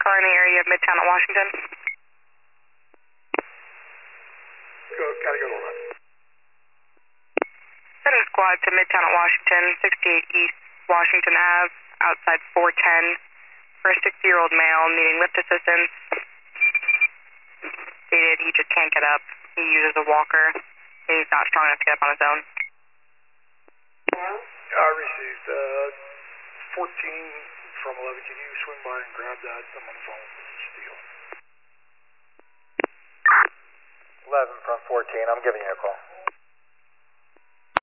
car in the area of Midtown at Washington. Gotta go to 11. Send a squad to Midtown at Washington, 68 East Washington Ave, outside 410, for a 60-year-old male needing lift assistance. Stated he just can't get up. He uses a walker. He's not strong enough to get up on his own. I received 14 from 11. Can you swing by and grab that? I'm on the phone with Steele. 11 from 14. I'm giving you a call.